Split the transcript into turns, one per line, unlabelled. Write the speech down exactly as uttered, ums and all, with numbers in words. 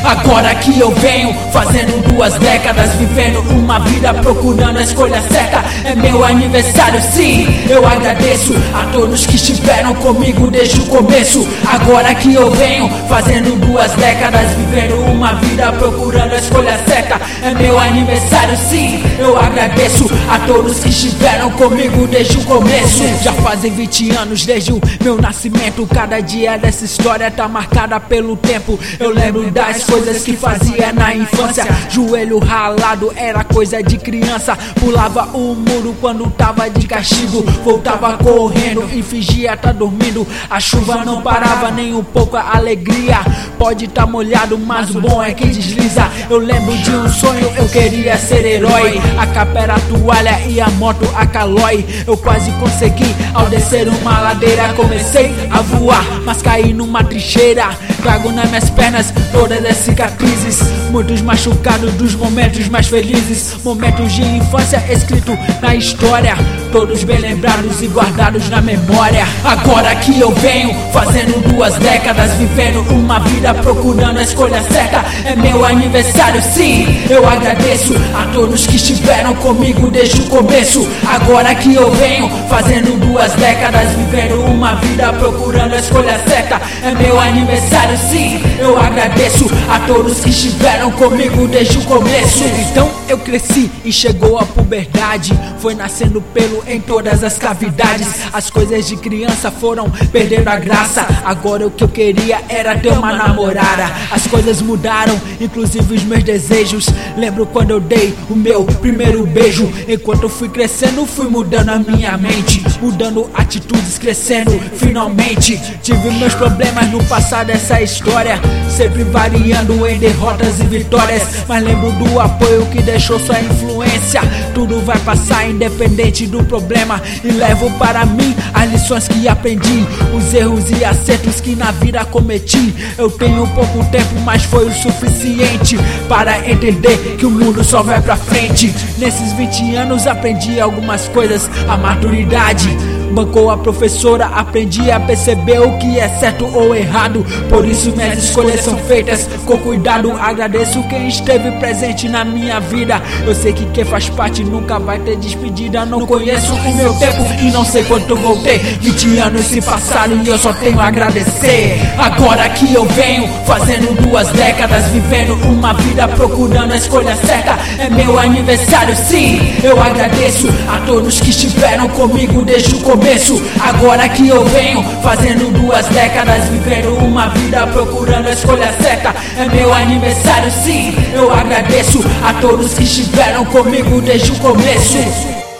Agora que eu venho fazendo duas décadas, vivendo uma vida procurando a escolha certa. É meu aniversário, sim, eu agradeço a todos que estiveram comigo desde o começo. Agora que eu venho fazendo duas décadas, vivendo uma vida procurando a escolha certa. É meu aniversário, sim, eu agradeço a todos que estiveram comigo desde o começo. Já fazem vinte anos desde o meu nascimento. Cada dia dessa história tá marcada pelo tempo. Eu lembro das coisas que fazia na infância. Joelho ralado era coisa de criança. Pulava o muro quando tava de castigo. Voltava correndo e fingia tá dormindo. A chuva não parava nem um pouco, a alegria pode tá molhado, mas o bom é que desliza. Eu lembro de um sonho, eu queria ser herói. A capa era a toalha e a moto a calói. Eu quase consegui ao descer uma ladeira. Comecei a voar, mas caí numa trincheira. Trago nas minhas pernas todas as cicatrizes, muitos machucados dos momentos mais felizes. Momentos de infância escrito na história, todos bem lembrados e guardados na memória. Agora que eu venho fazendo duas décadas, vivendo uma vida procurando a escolha certa. É meu aniversário, sim, eu agradeço a todos que estiveram comigo desde o começo. Agora que eu venho fazendo duas décadas, vivendo uma vida procurando a escolha certa. É meu aniversário, sim, eu agradeço a todos que estiveram comigo desde o começo. Então eu cresci e chegou a puberdade, foi nascendo pelo em todas as cavidades. As coisas de criança foram perdendo a graça. Agora o que eu queria era ter uma namorada. As coisas mudaram, inclusive os meus desejos. Lembro quando eu dei o meu primeiro beijo. Enquanto eu fui crescendo, fui mudando a minha mente, mudando atitudes, crescendo finalmente. Tive meus problemas no passado, essa história sempre variando em derrotas e vitórias, mas lembro do apoio que deixou sua influência. Tudo vai passar independente do problema, e levo para mim as lições que aprendi, os erros e acertos que na vida cometi. Eu tenho pouco tempo, mas foi o suficiente para entender que o mundo só vai pra frente. Nesses vinte anos aprendi algumas coisas, a maturidade bancou a professora, aprendi a perceber o que é certo ou errado. Por isso minhas escolhas são feitas com cuidado. Agradeço quem esteve presente na minha vida. Eu sei que quem faz parte nunca vai ter despedida. Não conheço o meu tempo e não sei quanto voltei. Vinte anos se passaram e eu só tenho a agradecer. Agora que eu venho fazendo duas décadas, vivendo uma vida procurando a escolha certa. É meu aniversário, sim, eu agradeço a todos que estiveram comigo desde o começo. Agora que eu venho fazendo duas décadas, vivendo uma vida procurando a escolha certa. É meu aniversário, sim, eu agradeço a todos que estiveram comigo desde o começo.